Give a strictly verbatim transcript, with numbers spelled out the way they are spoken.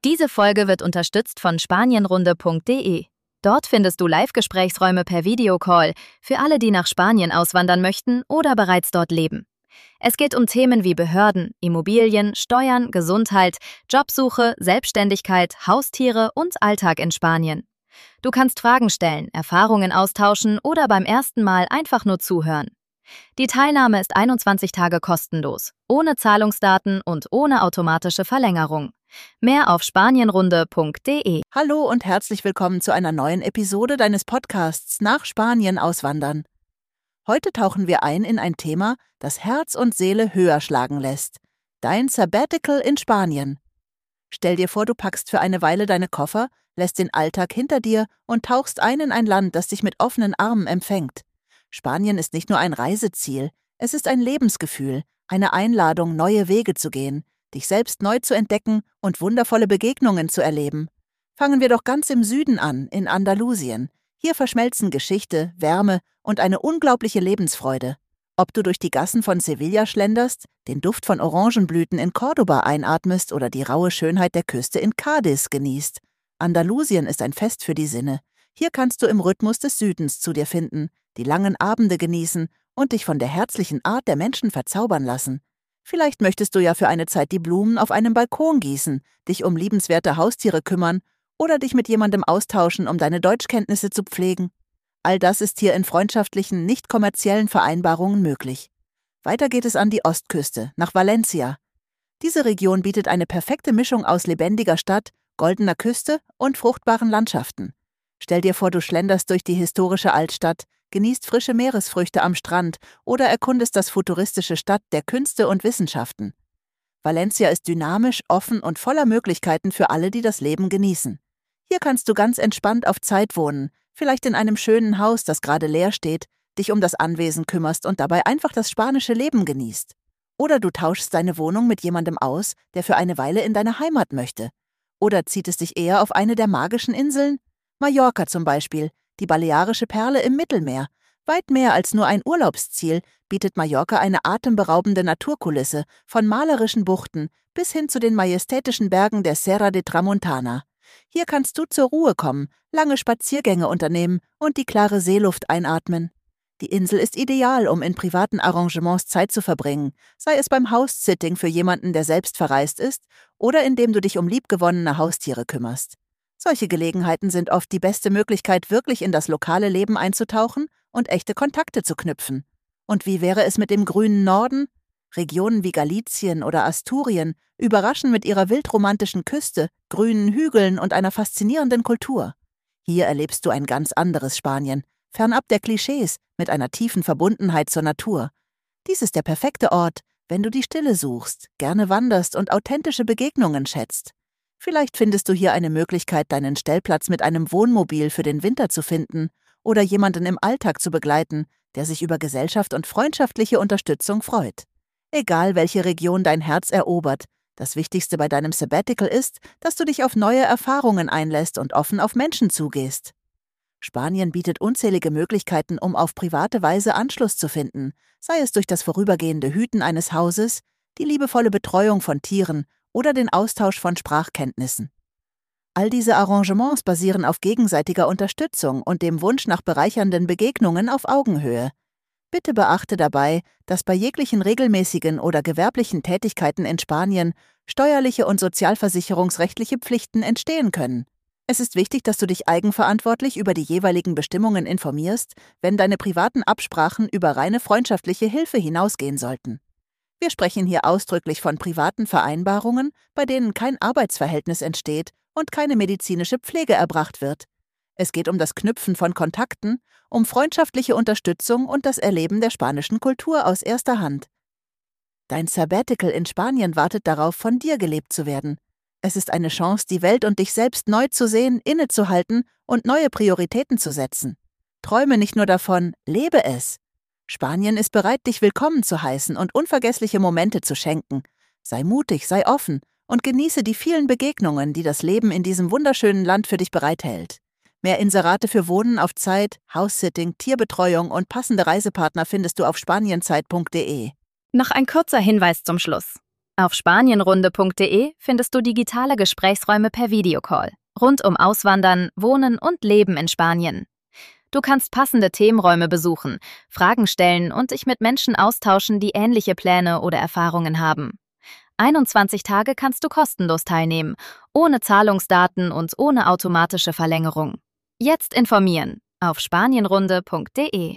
Diese Folge wird unterstützt von spanienrunde punkt de. Dort findest du Live-Gesprächsräume per Videocall für alle, die nach Spanien auswandern möchten oder bereits dort leben. Es geht um Themen wie Behörden, Immobilien, Steuern, Gesundheit, Jobsuche, Selbstständigkeit, Haustiere und Alltag in Spanien. Du kannst Fragen stellen, Erfahrungen austauschen oder beim ersten Mal einfach nur zuhören. Die Teilnahme ist einundzwanzig Tage kostenlos, ohne Zahlungsdaten und ohne automatische Verlängerung. Mehr auf spanienrunde punkt de. Hallo und herzlich willkommen zu einer neuen Episode deines Podcasts Nach Spanien auswandern. Heute tauchen wir ein in ein Thema, das Herz und Seele höher schlagen lässt. Dein Sabbatical in Spanien. Stell dir vor, du packst für eine Weile deine Koffer, lässt den Alltag hinter dir und tauchst ein in ein Land, das dich mit offenen Armen empfängt. Spanien ist nicht nur ein Reiseziel, es ist ein Lebensgefühl, eine Einladung, neue Wege zu gehen, dich selbst neu zu entdecken und wundervolle Begegnungen zu erleben. Fangen wir doch ganz im Süden an, in Andalusien. Hier verschmelzen Geschichte, Wärme und eine unglaubliche Lebensfreude. Ob du durch die Gassen von Sevilla schlenderst, den Duft von Orangenblüten in Cordoba einatmest oder die raue Schönheit der Küste in Cádiz genießt. Andalusien ist ein Fest für die Sinne. Hier kannst du im Rhythmus des Südens zu dir finden, die langen Abende genießen und dich von der herzlichen Art der Menschen verzaubern lassen. Vielleicht möchtest du ja für eine Zeit die Blumen auf einem Balkon gießen, dich um liebenswerte Haustiere kümmern oder dich mit jemandem austauschen, um deine Deutschkenntnisse zu pflegen. All das ist hier in freundschaftlichen, nicht kommerziellen Vereinbarungen möglich. Weiter geht es an die Ostküste, nach Valencia. Diese Region bietet eine perfekte Mischung aus lebendiger Stadt, goldener Küste und fruchtbaren Landschaften. Stell dir vor, du schlenderst durch die historische Altstadt, genießt frische Meeresfrüchte am Strand oder erkundest das futuristische Stadt der Künste und Wissenschaften. Valencia ist dynamisch, offen und voller Möglichkeiten für alle, die das Leben genießen. Hier kannst du ganz entspannt auf Zeit wohnen, vielleicht in einem schönen Haus, das gerade leer steht, dich um das Anwesen kümmerst und dabei einfach das spanische Leben genießt. Oder du tauschst deine Wohnung mit jemandem aus, der für eine Weile in deine Heimat möchte. Oder zieht es dich eher auf eine der magischen Inseln? Mallorca zum Beispiel, die balearische Perle im Mittelmeer. Weit mehr als nur ein Urlaubsziel bietet Mallorca eine atemberaubende Naturkulisse, von malerischen Buchten bis hin zu den majestätischen Bergen der Serra de Tramontana. Hier kannst du zur Ruhe kommen, lange Spaziergänge unternehmen und die klare Seeluft einatmen. Die Insel ist ideal, um in privaten Arrangements Zeit zu verbringen, sei es beim House-Sitting für jemanden, der selbst verreist ist, oder indem du dich um liebgewonnene Haustiere kümmerst. Solche Gelegenheiten sind oft die beste Möglichkeit, wirklich in das lokale Leben einzutauchen und echte Kontakte zu knüpfen. Und wie wäre es mit dem grünen Norden? Regionen wie Galicien oder Asturien überraschen mit ihrer wildromantischen Küste, grünen Hügeln und einer faszinierenden Kultur. Hier erlebst du ein ganz anderes Spanien, fernab der Klischees, mit einer tiefen Verbundenheit zur Natur. Dies ist der perfekte Ort, wenn du die Stille suchst, gerne wanderst und authentische Begegnungen schätzt. Vielleicht findest du hier eine Möglichkeit, deinen Stellplatz mit einem Wohnmobil für den Winter zu finden oder jemanden im Alltag zu begleiten, der sich über Gesellschaft und freundschaftliche Unterstützung freut. Egal, welche Region dein Herz erobert, das Wichtigste bei deinem Sabbatical ist, dass du dich auf neue Erfahrungen einlässt und offen auf Menschen zugehst. Spanien bietet unzählige Möglichkeiten, um auf private Weise Anschluss zu finden, sei es durch das vorübergehende Hüten eines Hauses, die liebevolle Betreuung von Tieren oder den Austausch von Sprachkenntnissen. All diese Arrangements basieren auf gegenseitiger Unterstützung und dem Wunsch nach bereichernden Begegnungen auf Augenhöhe. Bitte beachte dabei, dass bei jeglichen regelmäßigen oder gewerblichen Tätigkeiten in Spanien steuerliche und sozialversicherungsrechtliche Pflichten entstehen können. Es ist wichtig, dass du dich eigenverantwortlich über die jeweiligen Bestimmungen informierst, wenn deine privaten Absprachen über reine freundschaftliche Hilfe hinausgehen sollten. Wir sprechen hier ausdrücklich von privaten Vereinbarungen, bei denen kein Arbeitsverhältnis entsteht und keine medizinische Pflege erbracht wird. Es geht um das Knüpfen von Kontakten, um freundschaftliche Unterstützung und das Erleben der spanischen Kultur aus erster Hand. Dein Sabbatical in Spanien wartet darauf, von dir gelebt zu werden. Es ist eine Chance, die Welt und dich selbst neu zu sehen, innezuhalten und neue Prioritäten zu setzen. Träume nicht nur davon, lebe es. Spanien ist bereit, dich willkommen zu heißen und unvergessliche Momente zu schenken. Sei mutig, sei offen und genieße die vielen Begegnungen, die das Leben in diesem wunderschönen Land für dich bereithält. Mehr Inserate für Wohnen auf Zeit, House-Sitting, Tierbetreuung und passende Reisepartner findest du auf spanienzeit punkt de. Noch ein kurzer Hinweis zum Schluss. Auf spanienrunde punkt de findest du digitale Gesprächsräume per Videocall, rund um Auswandern, Wohnen und Leben in Spanien. Du kannst passende Themenräume besuchen, Fragen stellen und dich mit Menschen austauschen, die ähnliche Pläne oder Erfahrungen haben. einundzwanzig Tage kannst du kostenlos teilnehmen, ohne Zahlungsdaten und ohne automatische Verlängerung. Jetzt informieren auf spanienrunde punkt de.